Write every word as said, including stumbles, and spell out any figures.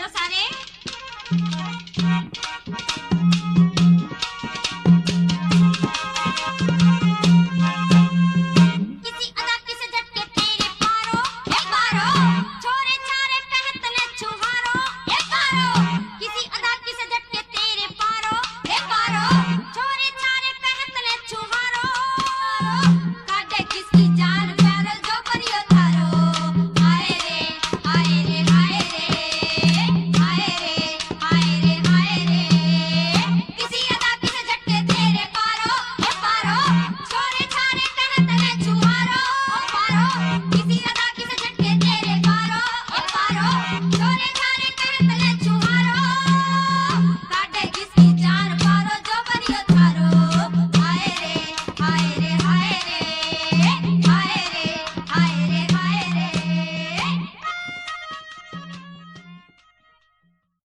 लो सारे। किसी अदा किसे झटके तेरे पारो, ए पारो, छोरे छारे कहत ने छुहारो, ए पारो, किसी अदा किसे झटके तेरे पारो, ए पारो, छोरे छारे कहत ने छुहारो, काटे किसकी जान पैरल जो परियो थारो, हाय रे हाय रे हाय रे हाय रे हाय रे हाय रे, किसी अदा किसे झटके तेरे पारो, ए पारो, छोरे छारे कहत ने छुहारो, ओ पारो, किसी अदा किसे झटके तेरे पारो, ए पारो, छोरे छारे कहत